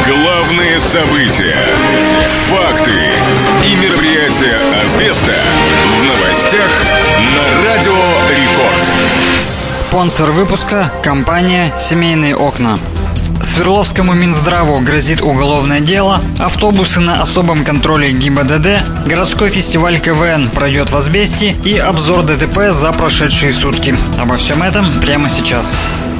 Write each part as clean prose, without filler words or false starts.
Главные события, факты и мероприятия асбеста в новостях на Радио Рекорд. Спонсор выпуска – компания «Семейные окна». Свердловскому Минздраву грозит уголовное дело, автобусы на особом контроле ГИБДД, городской фестиваль КВН пройдет в асбесте и обзор ДТП за прошедшие сутки. Обо всем этом прямо сейчас.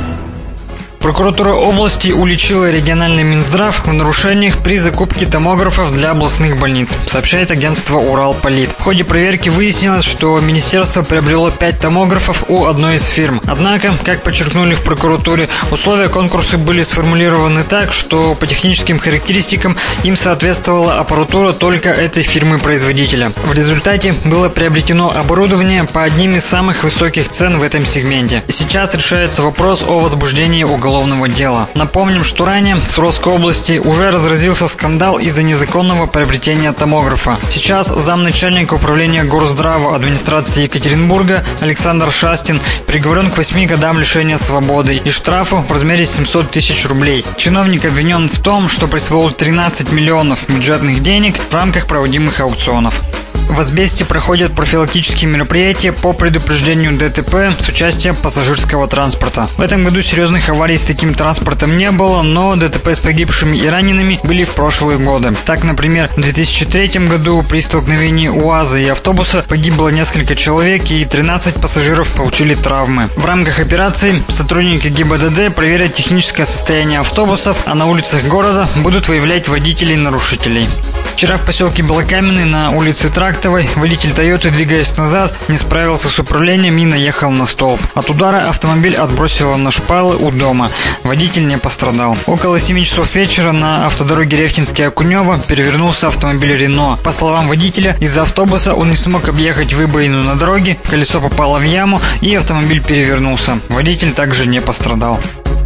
Прокуратура области уличила региональный Минздрав в нарушениях при закупке томографов для областных больниц, сообщает агентство «Уралполит». В ходе проверки выяснилось, что министерство приобрело 5 томографов у одной из фирм. Однако, как подчеркнули в прокуратуре, условия конкурса были сформулированы так, что по техническим характеристикам им соответствовала аппаратура только этой фирмы-производителя. В результате было приобретено оборудование по одним из самых высоких цен в этом сегменте. Сейчас решается вопрос о возбуждении уголовного дела. Напомним, что ранее в Свердловской области уже разразился скандал из-за незаконного приобретения томографа. Сейчас замначальника управления Горздрава администрации Екатеринбурга Александр Шастин приговорен к 8 годам лишения свободы и штрафу в размере 700 тысяч рублей. Чиновник обвинен в том, что присвоил 13 миллионов бюджетных денег в рамках проводимых аукционов. В асбесте проходят профилактические мероприятия по предупреждению ДТП с участием пассажирского транспорта. В этом году серьезных аварий с таким транспортом не было, но ДТП с погибшими и ранеными были в прошлые годы. Так, например, в 2003 году при столкновении УАЗа и автобуса погибло несколько человек и 13 пассажиров получили травмы. В рамках операции сотрудники ГИБДД проверят техническое состояние автобусов, а на улицах города будут выявлять водителей-нарушителей. Вчера в поселке Белокаменный на улице Трактовой водитель Тойоты, двигаясь назад, не справился с управлением и наехал на столб. От удара автомобиль отбросило на шпалы у дома. Водитель не пострадал. Около 7 часов вечера на автодороге Рефтинский-Окунево перевернулся автомобиль Рено. По словам водителя, из-за автобуса он не смог объехать выбоину на дороге, колесо попало в яму и автомобиль перевернулся. Водитель также не пострадал.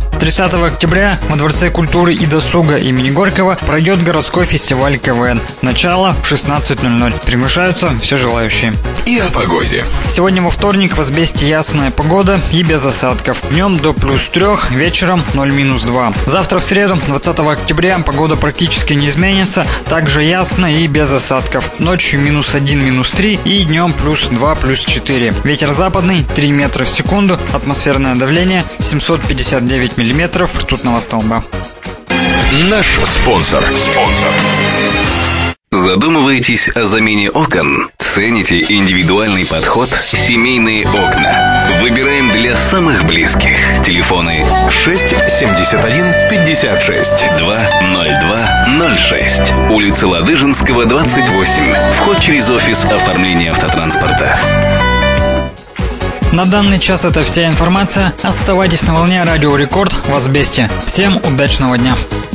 30 октября во Дворце культуры и досуга имени Горького пройдет городской фестиваль КВН. Начало в 16:00. Приглашаются все желающие. И о погоде. Сегодня во вторник в асбесте ясная погода и без осадков. Днем до +3, вечером 0-2. Завтра в среду, 20 октября, погода практически не изменится. Также ясно и без осадков. Ночью -1, -3 и днем +2, +4. Ветер западный 3 метра в секунду. Атмосферное давление 759 миллиметров ртутного столба. Наш спонсор. Задумываетесь о замене окон? Цените индивидуальный подход «Семейные окна». Выбираем для самых близких. Телефоны 671 56 202 06. Улица Ладыжинского, 28. Вход через офис оформления автотранспорта. На данный час это вся информация. Оставайтесь на волне Радио Рекорд в асбесте. Всем удачного дня.